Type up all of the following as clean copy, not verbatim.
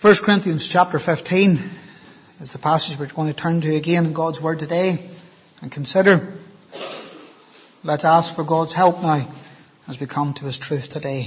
1 Corinthians chapter 15 is the passage we're going to turn to again in God's Word today and consider. Let's ask for God's help now as we come to His truth today.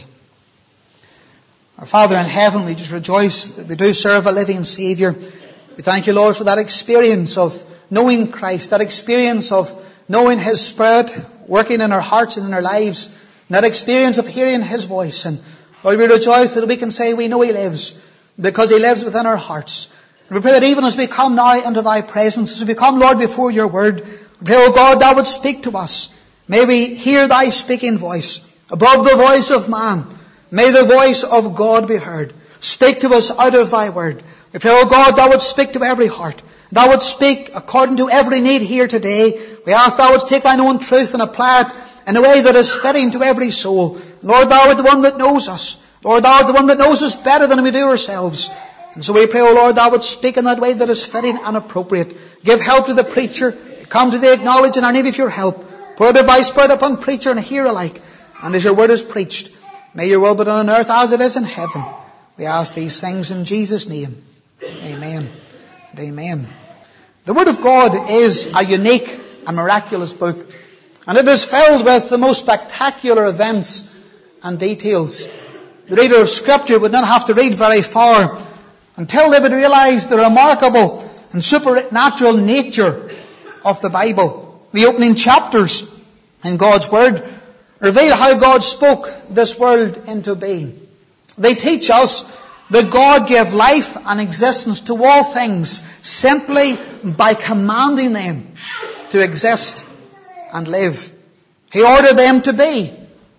Our Father in heaven, we just rejoice that we do serve a living Saviour. We thank you, Lord, for that experience of knowing Christ, that experience of knowing His Spirit working in our hearts and in our lives, and that experience of hearing His voice. And Lord, we rejoice that we can say we know He lives, because He lives within our hearts. And we pray that even as we come now into Thy presence, as we come, Lord, before Your Word, we pray, O God, Thou would speak to us. May we hear Thy speaking voice above the voice of man. May the voice of God be heard. Speak to us out of Thy Word. We pray, O God, Thou would speak to every heart. Thou would speak according to every need here today. We ask Thou wouldst take Thine own truth and apply it in a way that is fitting to every soul. Lord, Thou art the one that knows us. Lord, Thou art the one that knows us better than we do ourselves. And so we pray, O Lord, Thou would speak in that way that is fitting and appropriate. Give help to the preacher. Come to the acknowledge in our need of Your help. Pour out Thy Spirit upon preacher and hearer alike. And as Your Word is preached, may Your will be done on earth as it is in heaven. We ask these things in Jesus' name. Amen and amen. The Word of God is a unique and miraculous book. And it is filled with the most spectacular events and details. The reader of Scripture would not have to read very far until they would realize the remarkable and supernatural nature of the Bible. The opening chapters in God's Word reveal how God spoke this world into being. They teach us that God gave life and existence to all things simply by commanding them to exist and live. He ordered them to be,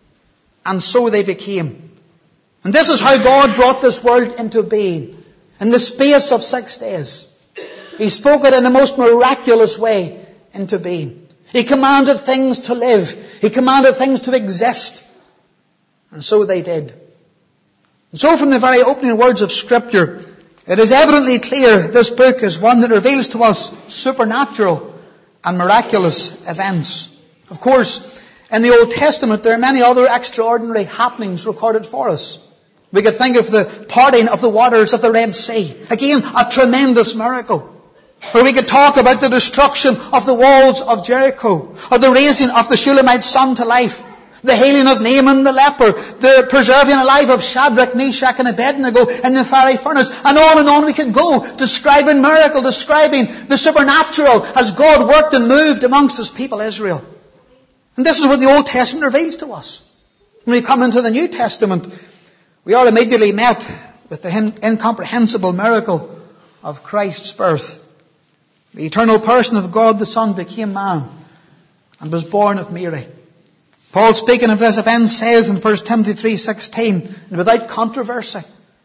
and so they became. And this is how God brought this world into being in the space of 6 days. He spoke it in the most miraculous way into being. He commanded things to live. He commanded things to exist. And so they did. And so from the very opening words of Scripture, it is evidently clear this book is one that reveals to us supernatural and miraculous events. Of course, in the Old Testament there are many other extraordinary happenings recorded for us. We could think of the parting of the waters of the Red Sea. Again, a tremendous miracle. Or we could talk about the destruction of the walls of Jericho, or the raising of the Shulamite son to life, the healing of Naaman the leper, the preserving alive of Shadrach, Meshach and Abednego in the fiery furnace, and on we could go, describing miracle, describing the supernatural as God worked and moved amongst His people Israel. And this is what the Old Testament reveals to us. When we come into the New Testament, we are immediately met with the incomprehensible miracle of Christ's birth. The eternal person of God the Son became man and was born of Mary. Paul, speaking of this event, says in 1 Timothy 3:16, and without controversy,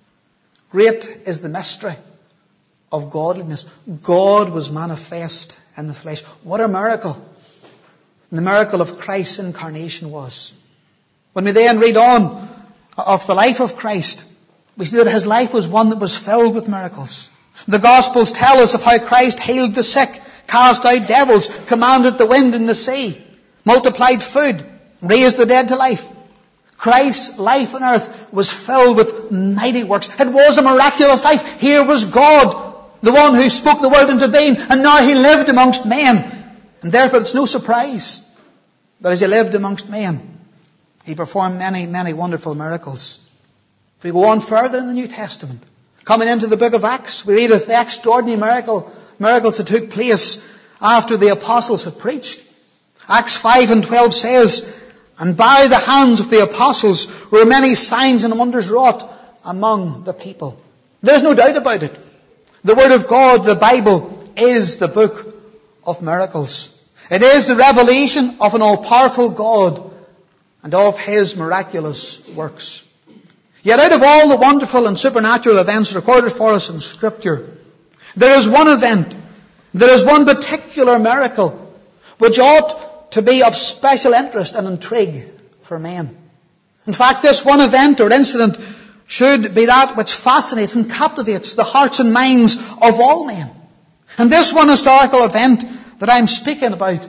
great is the mystery of godliness. God was manifest in the flesh. What a miracle the miracle of Christ's incarnation was. When we then read on of the life of Christ, we see that His life was one that was filled with miracles. The Gospels tell us of how Christ healed the sick, cast out devils, commanded the wind and the sea, multiplied food, raised the dead to life. Christ's life on earth was filled with mighty works. It was a miraculous life. Here was God, the one who spoke the world into being, and now He lived amongst men. And therefore it's no surprise that as He lived amongst men, He performed many, many wonderful miracles. If we go on further in the New Testament, coming into the book of Acts, we read of the extraordinary miracles that took place after the apostles had preached. Acts 5:12 says, and by the hands of the apostles were many signs and wonders wrought among the people. There's no doubt about it. The Word of God, the Bible, is the book of miracles. It is the revelation of an all-powerful God and of His miraculous works. Yet out of all the wonderful and supernatural events recorded for us in Scripture, there is one event, there is one particular miracle which ought to be of special interest and intrigue for men. In fact, this one event or incident should be that which fascinates and captivates the hearts and minds of all men. And this one historical event that I'm speaking about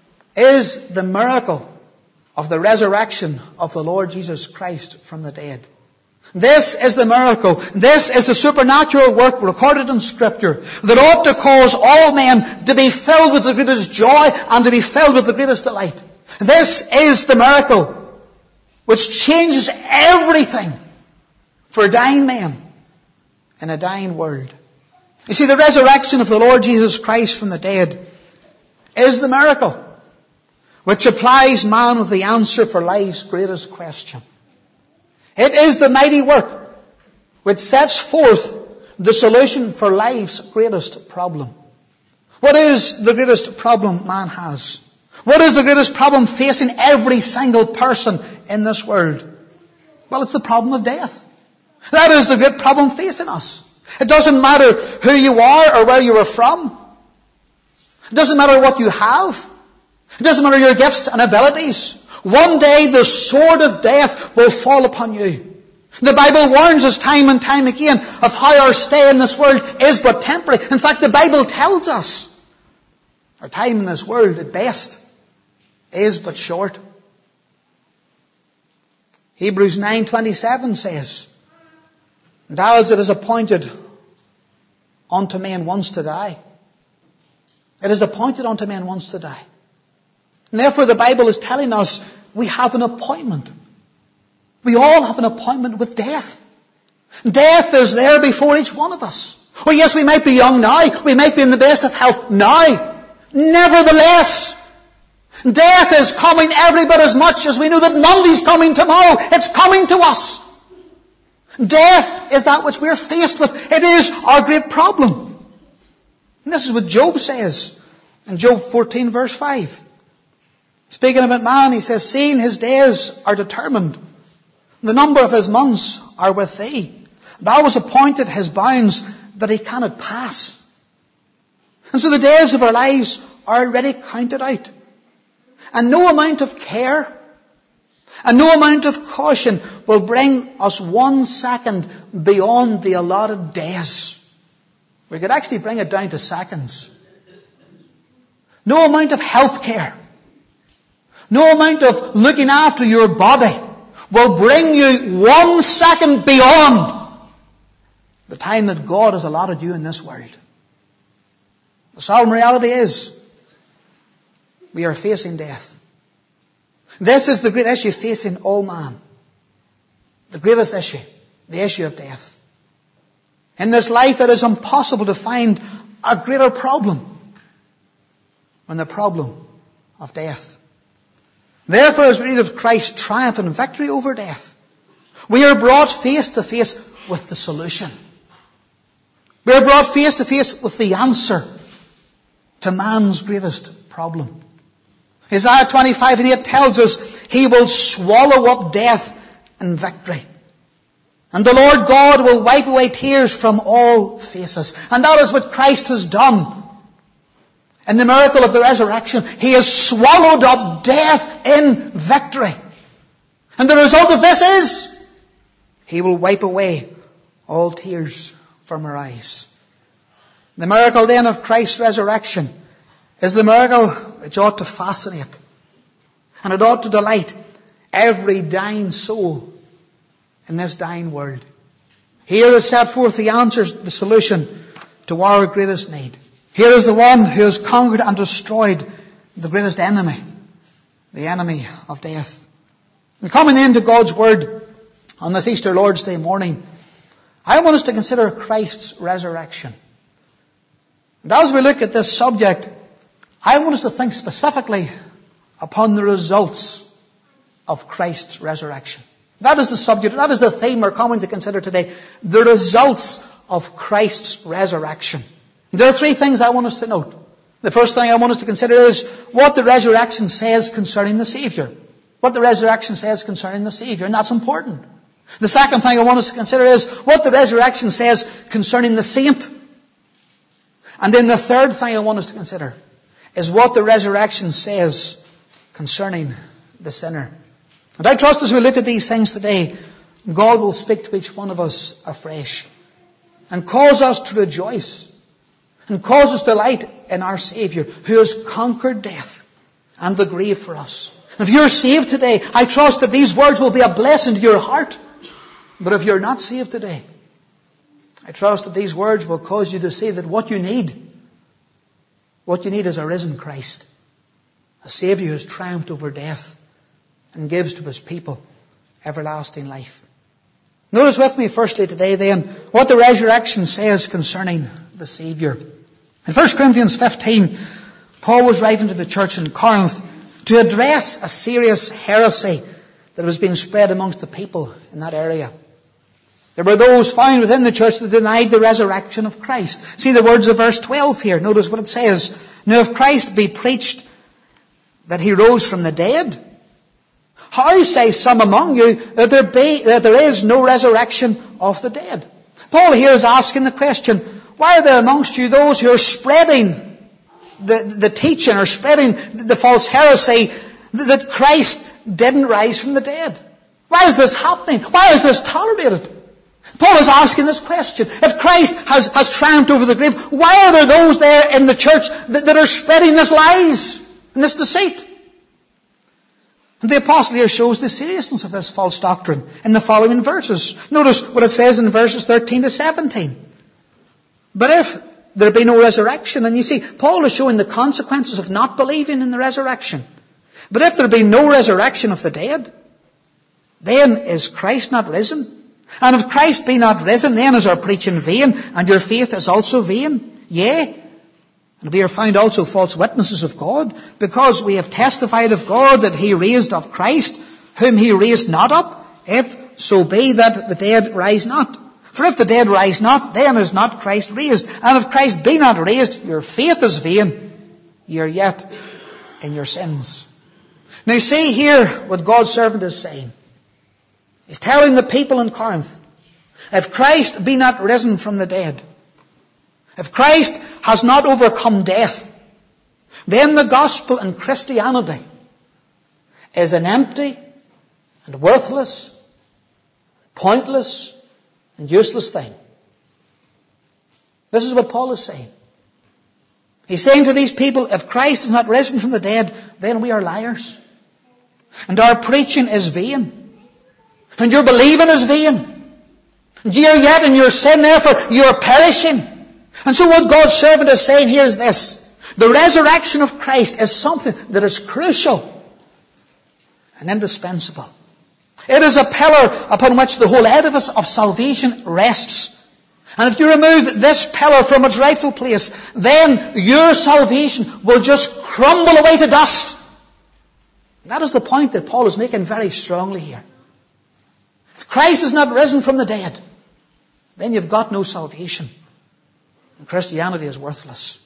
is the miracle of the resurrection of the Lord Jesus Christ from the dead. This is the miracle. This is the supernatural work recorded in Scripture that ought to cause all men to be filled with the greatest joy and to be filled with the greatest delight. This is the miracle which changes everything for dying men in a dying world. You see, the resurrection of the Lord Jesus Christ from the dead is the miracle which supplies man with the answer for life's greatest question. It is the mighty work which sets forth the solution for life's greatest problem. What is the greatest problem man has? What is the greatest problem facing every single person in this world? Well, it's the problem of death. That is the great problem facing us. It doesn't matter who you are or where you are from. It doesn't matter what you have. It doesn't matter your gifts and abilities. One day the sword of death will fall upon you. The Bible warns us time and time again of how our stay in this world is but temporary. In fact, the Bible tells us our time in this world at best is but short. Hebrews 9:27 says, "And as it is appointed unto men once to die." It is appointed unto men once to die. And therefore the Bible is telling us we have an appointment. We all have an appointment with death. Death is there before each one of us. Well, yes, we might be young now. We might be in the best of health now. Nevertheless, death is coming every bit as much as we know that Monday's coming tomorrow. It's coming to us. Death is that which we're faced with. It is our great problem. And this is what Job says in Job 14 verse 5. Speaking about man, he says, "Seeing his days are determined, the number of his months are with thee. Thou hast appointed his bounds that he cannot pass." And so the days of our lives are already counted out. And no amount of care and no amount of caution will bring us 1 second beyond the allotted days. We could actually bring it down to seconds. No amount of health care, no amount of looking after your body will bring you 1 second beyond the time that God has allotted you in this world. The solemn reality is we are facing death. This is the great issue facing all man. The greatest issue, the issue of death. In this life it is impossible to find a greater problem than the problem of death. Therefore, as we read of Christ's triumph and victory over death, we are brought face to face with the solution. We are brought face to face with the answer to man's greatest problem. Isaiah 25:8 tells us he will swallow up death in victory. And the Lord God will wipe away tears from all faces. And that is what Christ has done. In the miracle of the resurrection, he has swallowed up death in victory. And the result of this is he will wipe away all tears from our eyes. The miracle then of Christ's resurrection is the miracle which ought to fascinate and it ought to delight every dying soul in this dying world. Here is set forth the answers, the solution to our greatest need. Here is the one who has conquered and destroyed the greatest enemy, the enemy of death. And coming into God's Word on this Easter Lord's Day morning, I want us to consider Christ's resurrection. And as we look at this subject, I want us to think specifically upon the results of Christ's resurrection. That is the subject, that is the theme we're coming to consider today. The results of Christ's resurrection. And there are three things I want us to note. The first thing I want us to consider is what the resurrection says concerning the Savior. What the resurrection says concerning the Savior, and that's important. The second thing I want us to consider is what the resurrection says concerning the saint. And then the third thing I want us to consider is what the resurrection says concerning the sinner. And I trust as we look at these things today, God will speak to each one of us afresh and cause us to rejoice and cause us delight in our Saviour who has conquered death and the grave for us. If you're saved today, I trust that these words will be a blessing to your heart. But if you're not saved today, I trust that these words will cause you to see that what you need is a risen Christ, a Saviour who has triumphed over death and gives to His people everlasting life. Notice with me firstly today then what the resurrection says concerning the Saviour. In 1 Corinthians 15, Paul was writing to the church in Corinth to address a serious heresy that was being spread amongst the people in that area. There were those found within the church that denied the resurrection of Christ. See the words of verse 12 here. Notice what it says. Now if Christ be preached that He rose from the dead, how say some among you that there is no resurrection of the dead? Paul here is asking the question, why are there amongst you those who are spreading the teaching or spreading the false heresy that Christ didn't rise from the dead? Why is this happening? Why is this tolerated? Paul is asking this question. If Christ has triumphed over the grave, why are there those there in the church that are spreading this lies and this deceit? And the apostle here shows the seriousness of this false doctrine in the following verses. Notice what it says in verses 13 to 17. But if there be no resurrection, and you see, Paul is showing the consequences of not believing in the resurrection. But if there be no resurrection of the dead, then is Christ not risen? And if Christ be not risen, then is our preaching vain, and your faith is also vain. Yea, and we are found also false witnesses of God, because we have testified of God that He raised up Christ, whom He raised not up, if so be that the dead rise not. For if the dead rise not, then is not Christ raised. And if Christ be not raised, your faith is vain, ye are yet in your sins. Now see here what God's servant is saying. He's telling the people in Corinth, if Christ be not risen from the dead, if Christ has not overcome death, then the gospel and Christianity is an empty and worthless, pointless and useless thing. This is what Paul is saying. He's saying to these people, if Christ is not risen from the dead, then we are liars. And our preaching is vain. And your believing is vain. And ye are yet in your sin, therefore you are perishing. And so what God's servant is saying here is this. The resurrection of Christ is something that is crucial and indispensable. It is a pillar upon which the whole edifice of salvation rests. And if you remove this pillar from its rightful place, then your salvation will just crumble away to dust. And that is the point that Paul is making very strongly here. If Christ is not risen from the dead, then you've got no salvation. And Christianity is worthless.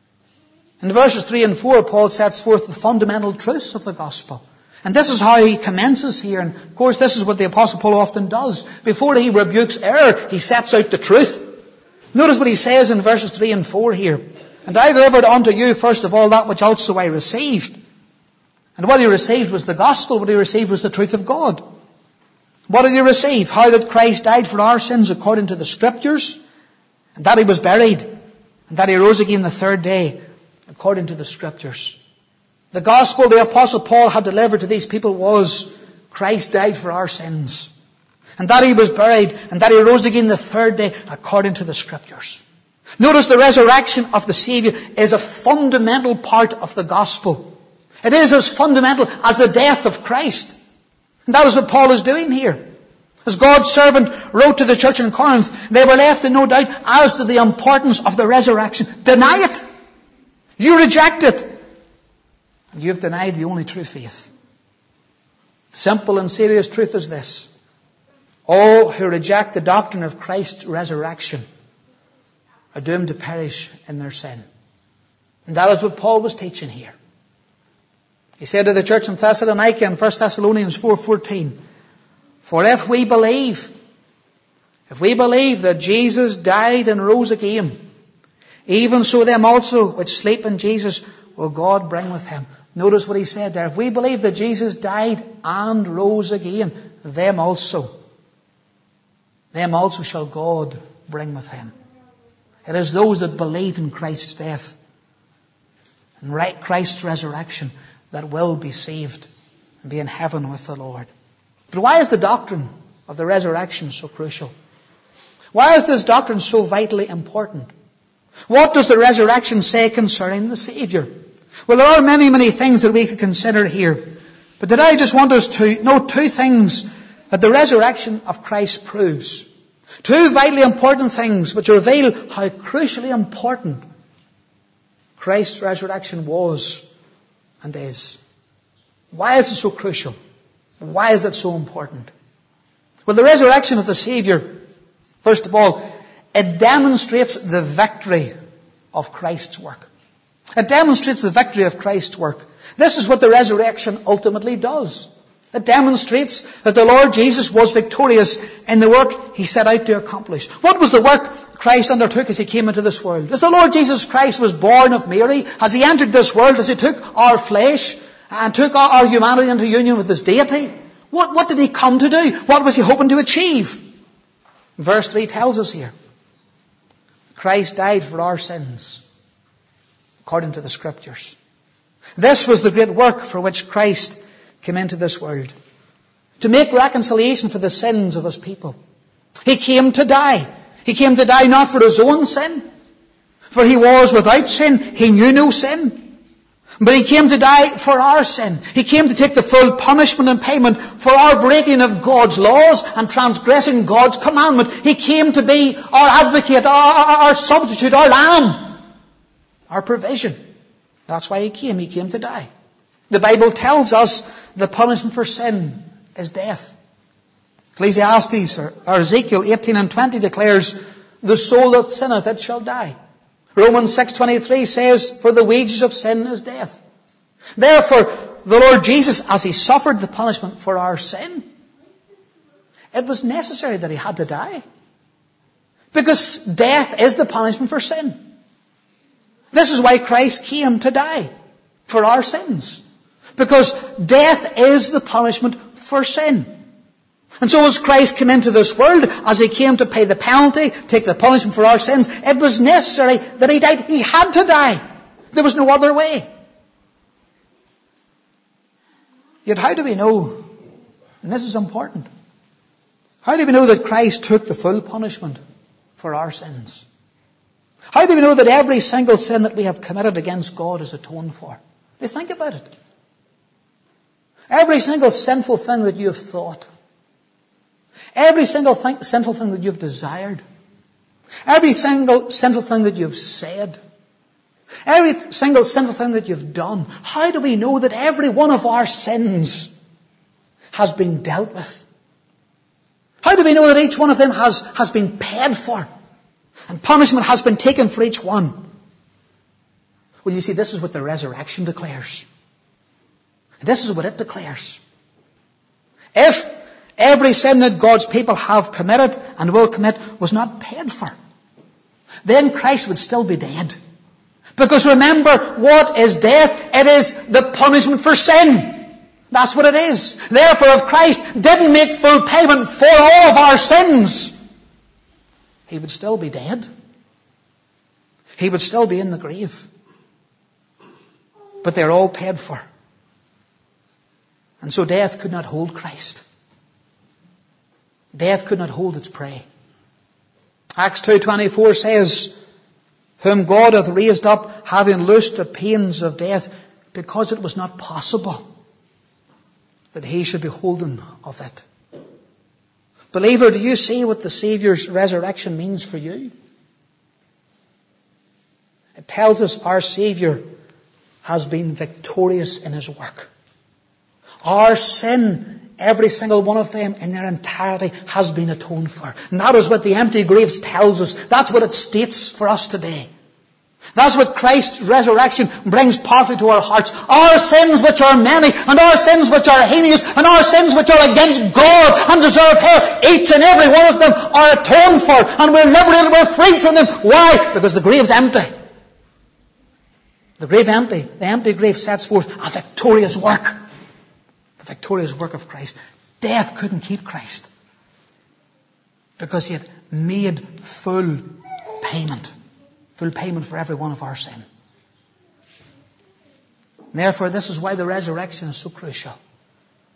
In verses 3 and 4, Paul sets forth the fundamental truths of the gospel. And this is how he commences here. And of course, this is what the Apostle Paul often does. Before he rebukes error, he sets out the truth. Notice what he says in verses 3 and 4 here. And I delivered unto you, first of all, that which also I received. And what he received was the gospel. What he received was the truth of God. What did he receive? How that Christ died for our sins according to the Scriptures, and that he was buried, and that he rose again the third day according to the Scriptures. The gospel the Apostle Paul had delivered to these people was Christ died for our sins, and that he was buried, and that he rose again the third day according to the Scriptures. Notice the resurrection of the Saviour is a fundamental part of the gospel. It is as fundamental as the death of Christ. And that is what Paul is doing here. As God's servant wrote to the church in Corinth, they were left in no doubt as to the importance of the resurrection. Deny it. You reject it. And you have denied the only true faith. The simple and serious truth is this. All who reject the doctrine of Christ's resurrection are doomed to perish in their sin. And that is what Paul was teaching here. He said to the church in Thessalonica in 1 Thessalonians 4:14, for if we believe that Jesus died and rose again, even so them also which sleep in Jesus will God bring with him. Notice what he said there. If we believe that Jesus died and rose again, them also shall God bring with him. It is those that believe in Christ's death and Christ's resurrection that will be saved and be in heaven with the Lord. But why is the doctrine of the resurrection so crucial? Why is this doctrine so vitally important? What does the resurrection say concerning the Saviour? Well, there are many, many things that we could consider here. But today I just want us to note two things that the resurrection of Christ proves. Two vitally important things which reveal how crucially important Christ's resurrection was and is. Why is it so crucial? Why is it so important? Well, the resurrection of the Saviour, first of all, it demonstrates the victory of Christ's work. It demonstrates the victory of Christ's work. This is what the resurrection ultimately does. It demonstrates that the Lord Jesus was victorious in the work He set out to accomplish. What was the work Christ undertook as He came into this world? As the Lord Jesus Christ was born of Mary, as He entered this world, as He took our flesh and took our humanity into union with His deity, what did He come to do? What was He hoping to achieve? Verse 3 tells us here, Christ died for our sins, according to the Scriptures. This was the great work for which Christ came into this world, to make reconciliation for the sins of His people. He came to die. He came to die not for His own sin, for He was without sin. He knew no sin. But He came to die for our sin. He came to take the full punishment and payment for our breaking of God's laws and transgressing God's commandment. He came to be our advocate, our substitute, our lamb, our provision. That's why He came. He came to die. The Bible tells us the punishment for sin is death. Ecclesiastes or Ezekiel 18 and 20 declares, the soul that sinneth, it shall die. Romans 6:23 says, for the wages of sin is death. Therefore, the Lord Jesus, as He suffered the punishment for our sin, it was necessary that He had to die. Because death is the punishment for sin. This is why Christ came to die, for our sins. Because death is the punishment for sin. And so as Christ came into this world, as He came to pay the penalty, take the punishment for our sins, it was necessary that He died. He had to die. There was no other way. Yet how do we know, and this is important, how do we know that Christ took the full punishment for our sins? How do we know that every single sin that we have committed against God is atoned for? You think about it. Every single sinful thing that you have thought, every single sinful thing that you've desired, every single sinful thing that you've said, every single sinful thing that you've done, how do we know that every one of our sins has been dealt with? How do we know that each one of them has been paid for and punishment has been taken for each one? Well, you see, this is what the resurrection declares. This is what it declares. If every sin that God's people have committed and will commit was not paid for, then Christ would still be dead. Because remember, what is death? It is the punishment for sin. That's what it is. Therefore, if Christ didn't make full payment for all of our sins, He would still be dead. He would still be in the grave. But they're all paid for. And so death could not hold Christ. Death could not hold its prey. Acts 2:24 says, whom God hath raised up, having loosed the pains of death, because it was not possible that He should be holden of it. Believer, do you see what the Saviour's resurrection means for you? It tells us our Saviour has been victorious in His work. Our sin, every single one of them in their entirety, has been atoned for. And that is what the empty graves tells us. That's what it states for us today. That's what Christ's resurrection brings powerfully to our hearts. Our sins which are many, and our sins which are heinous, and our sins which are against God and deserve hell, each and every one of them are atoned for, and we're liberated, we're freed from them. Why? Because the grave's empty. The grave empty. The empty grave sets forth a victorious work. The victorious work of Christ. Death couldn't keep Christ, because He had made full payment. Full payment for every one of our sin. Therefore, this is why the resurrection is so crucial. The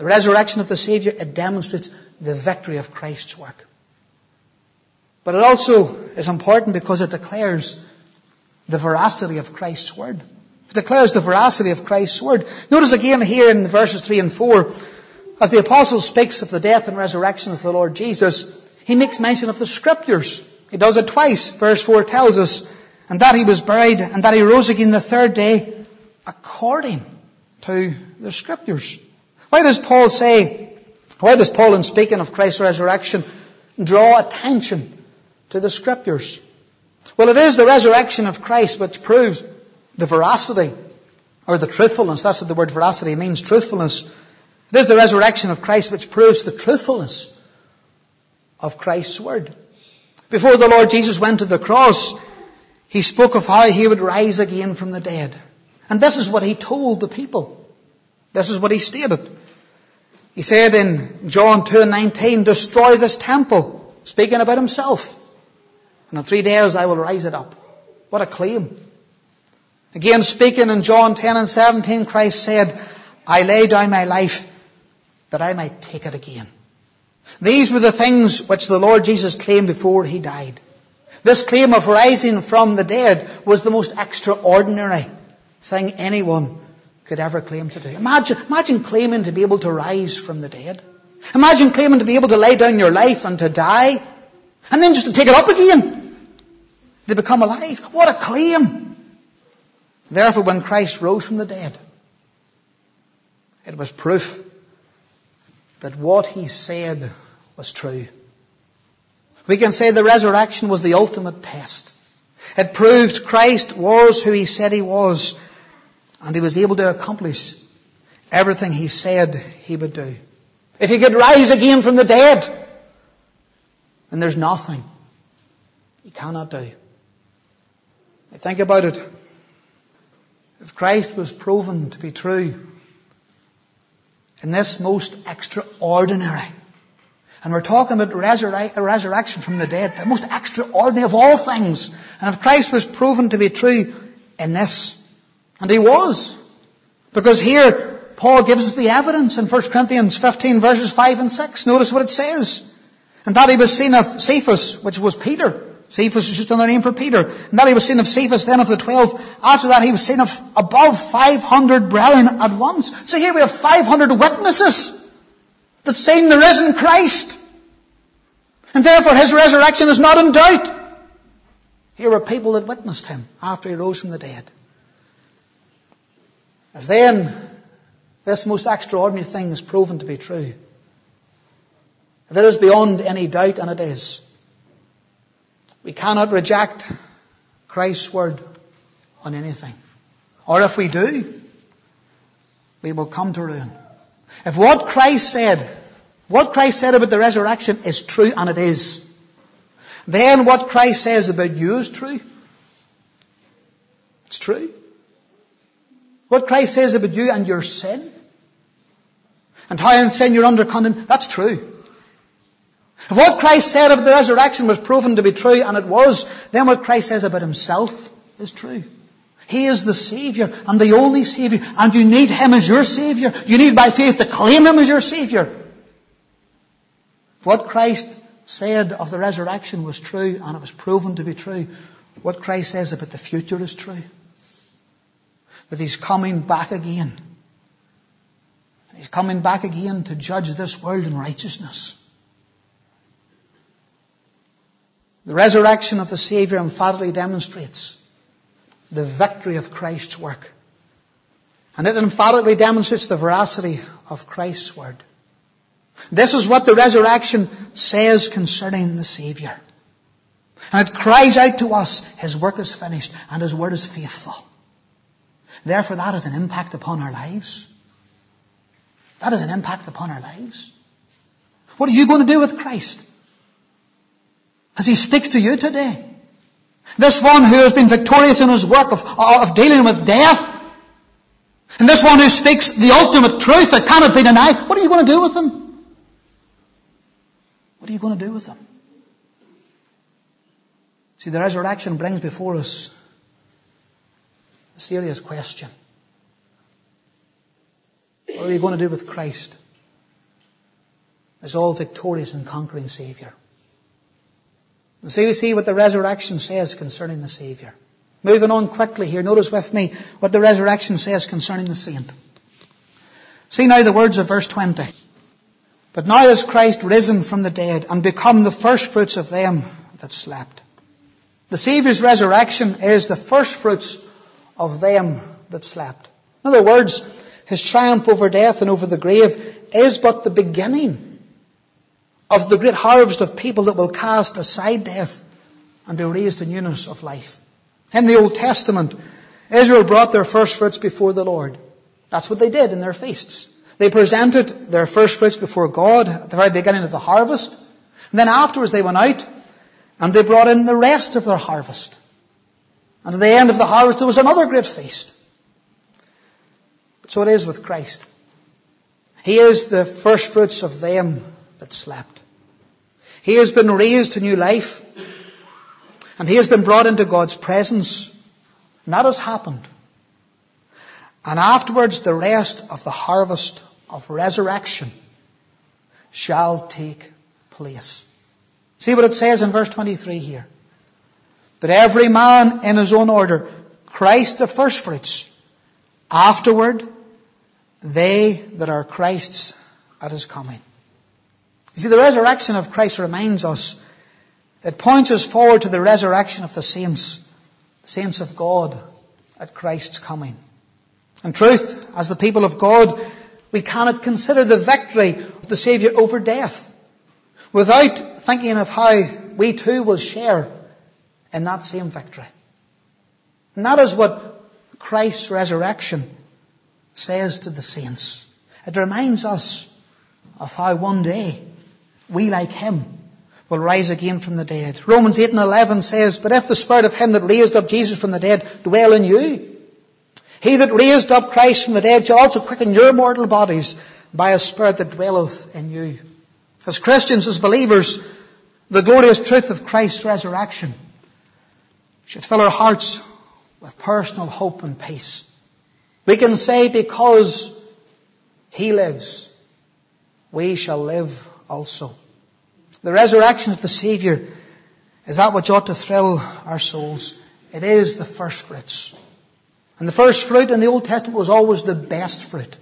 The resurrection of the Saviour, it demonstrates the victory of Christ's work. But it also is important because it declares the veracity of Christ's word. It declares the veracity of Christ's word. Notice again here in verses 3 and 4, as the apostle speaks of the death and resurrection of the Lord Jesus, he makes mention of the Scriptures. He does it twice. Verse 4 tells us, and that he was buried, and that he rose again the third day, according to the Scriptures. Why does Paul, in speaking of Christ's resurrection, draw attention to the Scriptures? Well, it is the resurrection of Christ which proves the veracity, or the truthfulness. That's what the word veracity means, truthfulness. It is the resurrection of Christ which proves the truthfulness of Christ's word. Before the Lord Jesus went to the cross, he spoke of how he would rise again from the dead. And this is what he told the people. This is what he stated. He said in John 2:19, destroy this temple, speaking about himself. And in 3 days I will rise it up. What a claim. Again, speaking in John 10:17, Christ said, I lay down my life that I might take it again. These were the things which the Lord Jesus claimed before he died. This claim of rising from the dead was the most extraordinary thing anyone could ever claim to do. Imagine claiming to be able to rise from the dead. Imagine claiming to be able to lay down your life and to die, and then just to take it up again, to become alive. What a claim! Therefore, when Christ rose from the dead, it was proof that what he said was true. We can say the resurrection was the ultimate test. It proved Christ was who he said he was, and he was able to accomplish everything he said he would do. If he could rise again from the dead, then there's nothing he cannot do. Think about it. If Christ was proven to be true in this most extraordinary, and we're talking about resurrection from the dead, the most extraordinary of all things, and if Christ was proven to be true in this, and he was, because here Paul gives us the evidence in 1 Corinthians 15 verses 5 and 6. Notice what it says. And that he was seen of Cephas, which was Peter. Cephas is just another name for Peter. And that he was seen of Cephas, then of the 12. After that he was seen of above 500 brethren at once. So here we have 500 witnesses that seen the risen Christ. And therefore his resurrection is not in doubt. Here were people that witnessed him after he rose from the dead. If then this most extraordinary thing is proven to be true, if it is beyond any doubt, and it is, we cannot reject Christ's word on anything. Or if we do, we will come to ruin. If what Christ said about the resurrection is true, and it is, then what Christ says about you is true. It's true. What Christ says about you and your sin, and how in sin you're under condemnation, that's true. If what Christ said about the resurrection was proven to be true, and it was, then what Christ says about himself is true. He is the Saviour, and the only Saviour, and you need him as your Saviour. You need by faith to claim him as your Saviour. If what Christ said of the resurrection was true, and it was proven to be true, what Christ says about the future is true. That he's coming back again. He's coming back again to judge this world in righteousness. The resurrection of the Saviour emphatically demonstrates the victory of Christ's work. And it emphatically demonstrates the veracity of Christ's word. This is what the resurrection says concerning the Saviour. And it cries out to us, his work is finished and his word is faithful. Therefore, that has an impact upon our lives. That has an impact upon our lives. What are you going to do with Christ as he speaks to you today? This one who has been victorious in his work of dealing with death, and this one who speaks the ultimate truth that cannot be denied, what are you going to do with him? What are you going to do with him? See, the resurrection brings before us a serious question. What are you going to do with Christ as all victorious and conquering Saviour. And so we see what the resurrection says concerning the Saviour. Moving on quickly here, notice with me what the resurrection says concerning the saint. See now the words of verse 20. But now is Christ risen from the dead and become the firstfruits of them that slept. The Saviour's resurrection is the firstfruits of them that slept. In other words, his triumph over death and over the grave is but the beginning of the great harvest of people that will cast aside death and be raised in newness of life. In the Old Testament, Israel brought their firstfruits before the Lord. That's what they did in their feasts. They presented their firstfruits before God at the very beginning of the harvest. And then afterwards they went out and they brought in the rest of their harvest. And at the end of the harvest there was another great feast. So it is with Christ. He is the firstfruits of them that slept. He has been raised to new life. And he has been brought into God's presence. And that has happened. And afterwards the rest of the harvest of resurrection shall take place. See what it says in verse 23 here. That every man in his own order, Christ the firstfruits, afterward they that are Christ's at his coming. You see, the resurrection of Christ reminds us, it points us forward to the resurrection of the saints of God at Christ's coming. In truth, as the people of God, we cannot consider the victory of the Saviour over death without thinking of how we too will share in that same victory. And that is what Christ's resurrection says to the saints. It reminds us of how one day we, like him, will rise again from the dead. Romans 8:11 says, but if the Spirit of him that raised up Jesus from the dead dwell in you, he that raised up Christ from the dead shall also quicken your mortal bodies by a Spirit that dwelleth in you. As Christians, as believers, the glorious truth of Christ's resurrection should fill our hearts with personal hope and peace. We can say, because he lives, we shall live also. The resurrection of the Saviour is that which ought to thrill our souls. It is the first fruits. And the first fruit in the Old Testament was always the best fruit.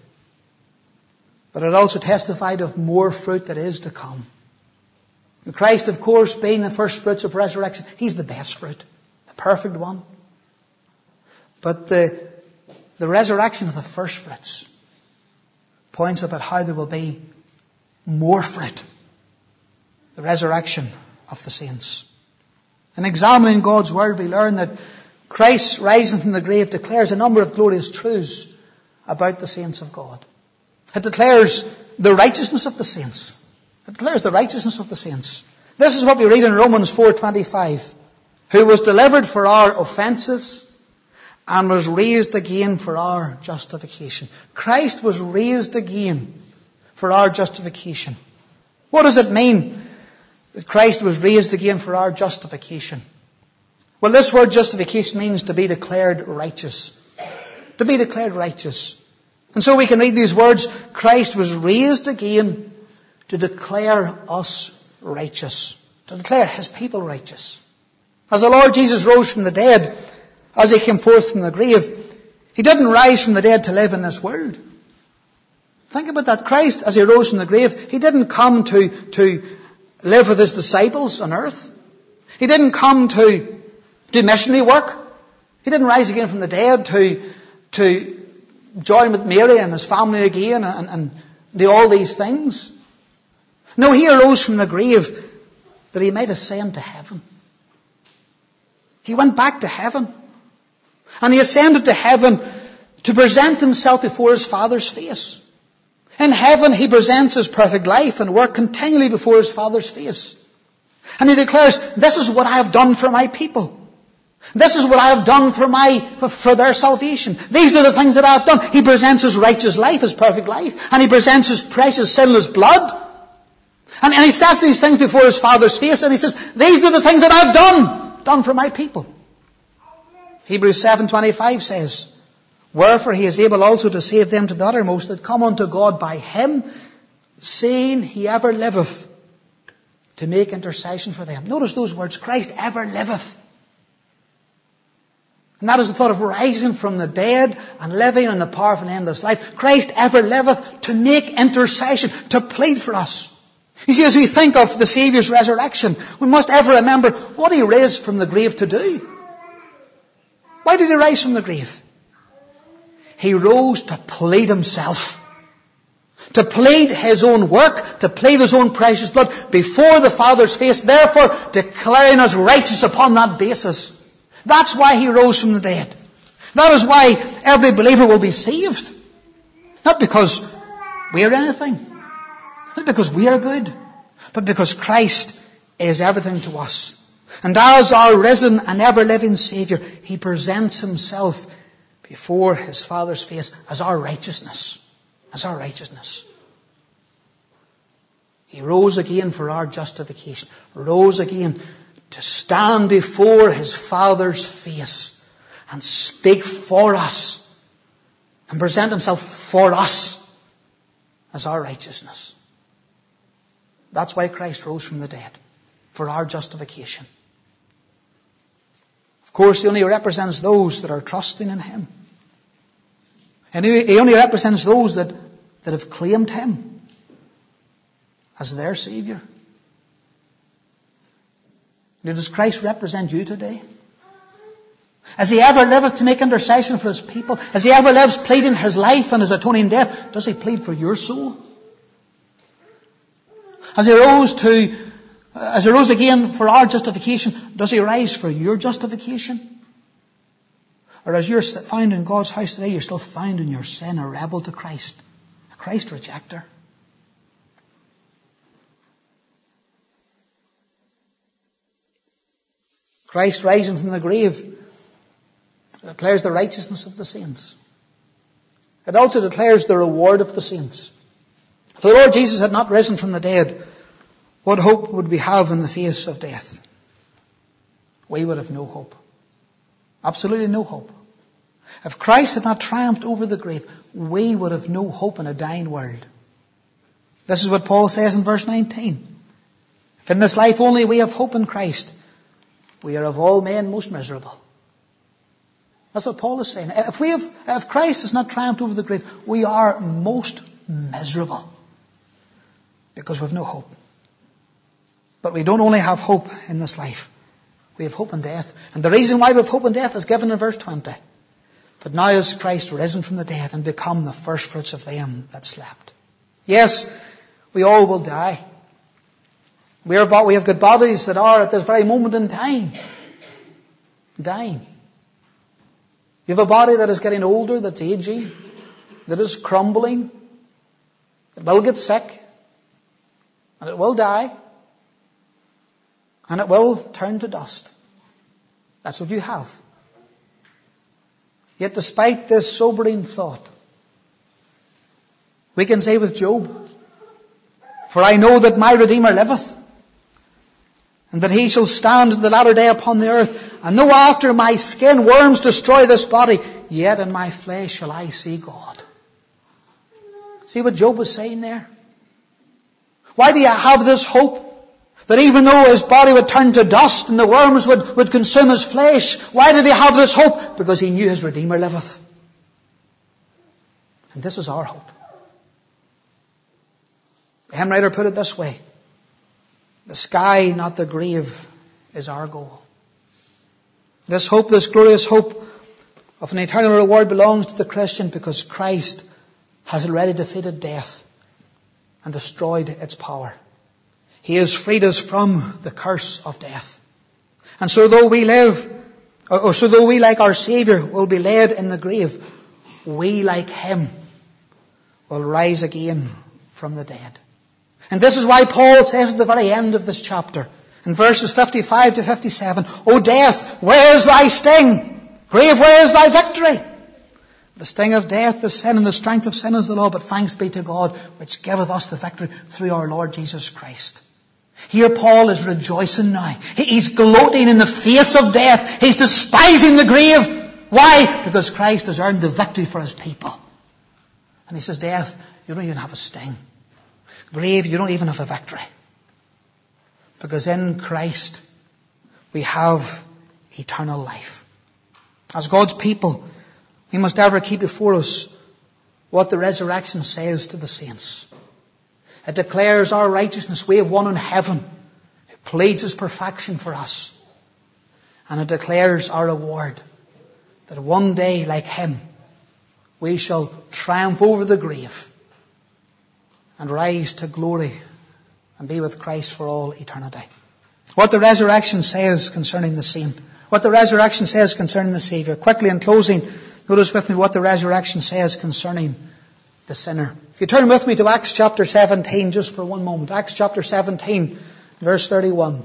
But it also testified of more fruit that is to come. And Christ, of course, being the first fruits of resurrection, he's the best fruit, the perfect one. But the resurrection of the first fruits points about how there will be more fruit. The resurrection of the saints. In examining God's Word, we learn that Christ's rising from the grave declares a number of glorious truths about the saints of God. It declares the righteousness of the saints. It declares the righteousness of the saints. This is what we read in Romans 4:25. Who was delivered for our offences and was raised again for our justification. Christ was raised again for our justification. What does it mean that Christ was raised again for our justification? Well, this word justification means to be declared righteous. To be declared righteous. And so we can read these words, Christ was raised again to declare us righteous. To declare his people righteous. As the Lord Jesus rose from the dead, as he came forth from the grave, he didn't rise from the dead to live in this world. Think about that. Christ, as he rose from the grave, he didn't come to live with his disciples on earth. He didn't come to do missionary work. He didn't rise again from the dead to join with Mary and his family again and do all these things. No, he arose from the grave that he might ascend to heaven. He went back to heaven. And he ascended to heaven to present himself before his Father's face. In heaven, he presents his perfect life and work continually before his Father's face. And he declares, this is what I have done for my people. This is what I have done for their salvation. These are the things that I have done. He presents his righteous life, his perfect life. And he presents his precious sinless blood. And he sets these things before his Father's face and he says, these are the things that I have done for my people. Hebrews 7:25 says, wherefore he is able also to save them to the uttermost that come unto God by him, seeing he ever liveth to make intercession for them. Notice those words, Christ ever liveth. And that is the thought of rising from the dead and living in the powerful endless life. Christ ever liveth to make intercession, to plead for us. You see, as we think of the Saviour's resurrection, we must ever remember what he raised from the grave to do. Why did he rise from the grave? He rose to plead himself. To plead his own work, to plead his own precious blood before the Father's face, therefore declaring us righteous upon that basis. That's why he rose from the dead. That is why every believer will be saved. Not because we are anything. Not because we are good. But because Christ is everything to us. And as our risen and ever-living Saviour, he presents himself before his Father's face as our righteousness. As our righteousness. He rose again for our justification. Rose again to stand before his Father's face and speak for us and present himself for us as our righteousness. That's why Christ rose from the dead, for our justification. Of course, he only represents those that are trusting in him. And he only represents those that have claimed him as their Saviour. Now, does Christ represent you today? As he ever liveth to make intercession for his people, as he ever lives pleading his life and his atoning death, does he plead for your soul? As he rose again for our justification, does he rise for your justification? Or as you're found in God's house today, you're still found in your sin, a rebel to Christ, a Christ rejecter? Christ rising from the grave declares the righteousness of the saints. It also declares the reward of the saints. If the Lord Jesus had not risen from the dead, what hope would we have in the face of death? We would have no hope. Absolutely no hope. If Christ had not triumphed over the grave, we would have no hope in a dying world. This is what Paul says in verse 19. If in this life only we have hope in Christ, we are of all men most miserable. That's what Paul is saying. If Christ has not triumphed over the grave, we are most miserable. Because we have no hope. But we don't only have hope in this life. We have hope in death. And the reason why we have hope in death is given in verse 20. But now is Christ risen from the dead and become the first fruits of them that slept. Yes, we all will die. We have got bodies that are at this very moment in time dying. You have a body that is getting older, that's aging, that is crumbling. It will get sick. And it will die. And it will turn to dust. That's what you have. Yet despite this sobering thought, we can say with Job, "For I know that my Redeemer liveth, and that he shall stand in the latter day upon the earth. And though after my skin worms destroy this body, yet in my flesh shall I see God." See what Job was saying there? Why do you have this hope? That even though his body would turn to dust and the worms would consume his flesh, why did he have this hope? Because he knew his Redeemer liveth. And this is our hope. The hymn writer put it this way: the sky, not the grave, is our goal. This hope, this glorious hope of an eternal reward belongs to the Christian because Christ has already defeated death and destroyed its power. He has freed us from the curse of death. And so though we like our Saviour will be laid in the grave, we like him will rise again from the dead. And this is why Paul says at the very end of this chapter, in verses 55 to 57, "O death, where is thy sting? Grave, where is thy victory? The sting of death is sin, and the strength of sin is the law. But thanks be to God, which giveth us the victory through our Lord Jesus Christ." Here Paul is rejoicing now. He's gloating in the face of death. He's despising the grave. Why? Because Christ has earned the victory for his people. And he says, "Death, you don't even have a sting. grave, you don't even have a victory. Because in Christ, we have eternal life. As God's people, we must ever keep before us what the resurrection says to the saints. It declares our righteousness. We have one in heaven who pleads his perfection for us. And it declares our reward, that one day, like him, we shall triumph over the grave and rise to glory and be with Christ for all eternity. What the resurrection says concerning the saint. What the resurrection says concerning the Saviour. Quickly in closing, notice with me what the resurrection says concerning the sinner. If you turn with me to Acts chapter 17 just for one moment. Acts chapter 17, verse 31.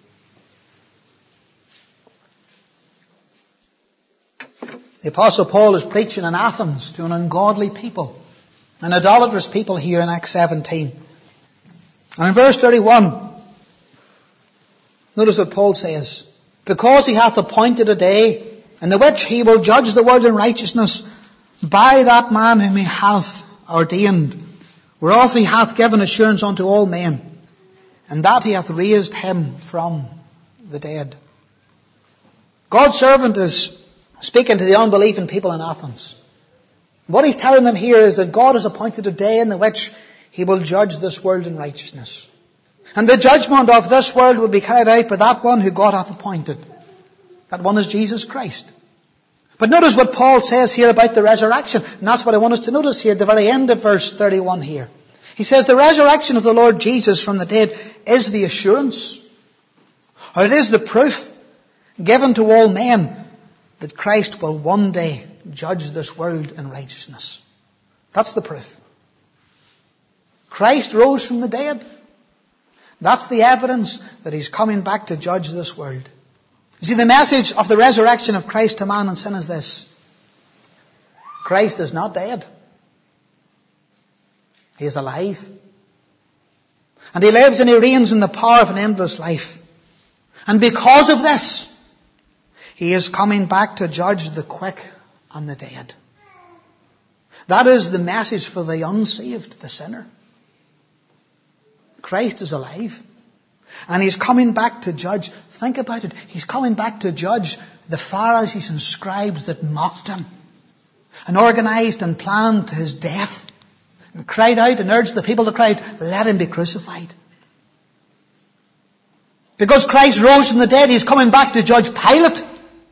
The Apostle Paul is preaching in Athens to an ungodly people, an idolatrous people here in Acts 17. And in verse 31, notice what Paul says. Because he hath appointed a day in the which he will judge the world in righteousness by that man whom he hath ordained, whereof he hath given assurance unto all men, and that he hath raised him from the dead. God's servant is speaking to the unbelieving people in Athens. What he's telling them here is that God has appointed a day in the which he will judge this world in righteousness. And the judgment of this world will be carried out by that one who God hath appointed. That one is Jesus Christ. But notice what Paul says here about the resurrection. And that's what I want us to notice here at the very end of verse 31 here. He says the resurrection of the Lord Jesus from the dead is the assurance, or it is the proof given to all men that Christ will one day judge this world in righteousness. That's the proof. Christ rose from the dead. That's the evidence that he's coming back to judge this world. You see, the message of the resurrection of Christ to man and sin is this. Christ is not dead. He is alive. And he lives and he reigns in the power of an endless life. And because of this, he is coming back to judge the quick and the dead. That is the message for the unsaved, the sinner. Christ is alive. And he's coming back to judge. Think about it. He's coming back to judge the Pharisees and scribes that mocked him and organized and planned his death and cried out and urged the people to cry out, let him be crucified. Because Christ rose from the dead, he's coming back to judge Pilate.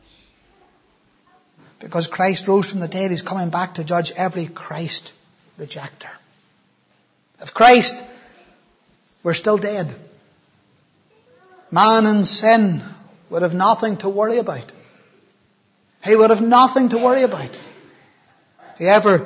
Because Christ rose from the dead, he's coming back to judge every Christ rejecter. If Christ were still dead, man in sin would have nothing to worry about. He would have nothing to worry about. However,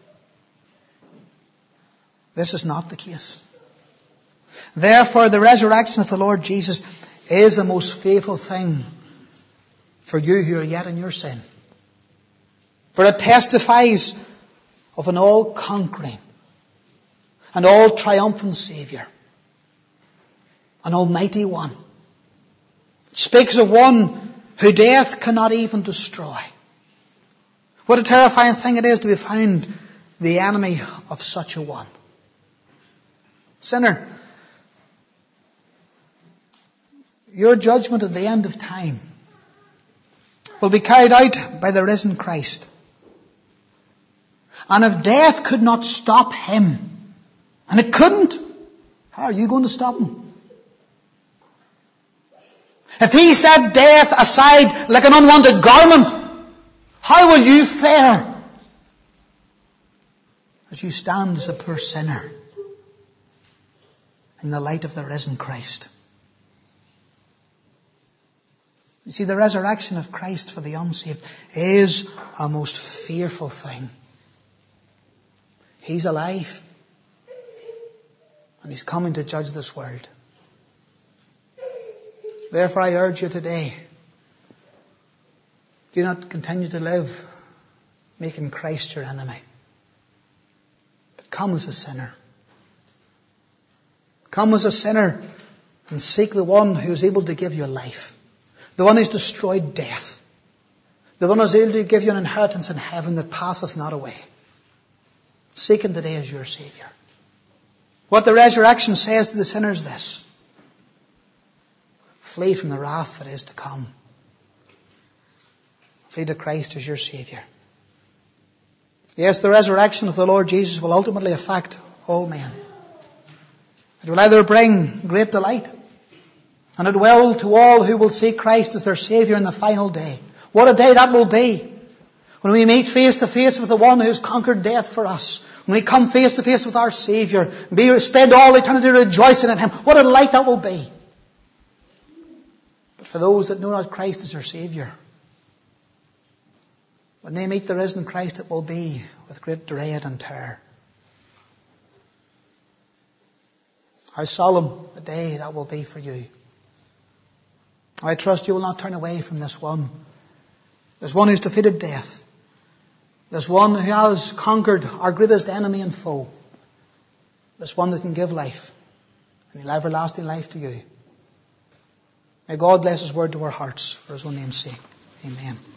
this is not the case. Therefore, the resurrection of the Lord Jesus is the most faithful thing for you who are yet in your sin. For it testifies of an all-conquering and all-triumphant Saviour, an Almighty One. It speaks of one who death cannot even destroy. What a terrifying thing it is to be found the enemy of such a one. Sinner, your judgment at the end of time will be carried out by the risen Christ. And if death could not stop him, and it couldn't, how are you going to stop him? If he set death aside like an unwanted garment, how will you fare as you stand as a poor sinner in the light of the risen Christ? You see, the resurrection of Christ for the unsaved is a most fearful thing. He's alive. And he's coming to judge this world. Therefore, I urge you today, do not continue to live making Christ your enemy. But come as a sinner. Come as a sinner and seek the one who is able to give you life. The one who has destroyed death. The one who is able to give you an inheritance in heaven that passeth not away. Seek him today as your Saviour. What the resurrection says to the sinner is this: flee from the wrath that is to come. Flee to Christ as your Saviour. Yes, the resurrection of the Lord Jesus will ultimately affect all men. It will either bring great delight, and it will to all who will see Christ as their Saviour in the final day. What a day that will be, when we meet face to face with the one who has conquered death for us. When we come face to face with our Saviour, and spend all eternity rejoicing in Him. What a delight that will be. But for those that know not Christ as their Saviour, when they meet the risen Christ, it will be with great dread and terror. How solemn a day that will be for you. I trust you will not turn away from this one. This one who's defeated death. This one who has conquered our greatest enemy and foe. This one that can give life, and He'll everlasting life to you. May God bless His word to our hearts for His own name's sake. Amen.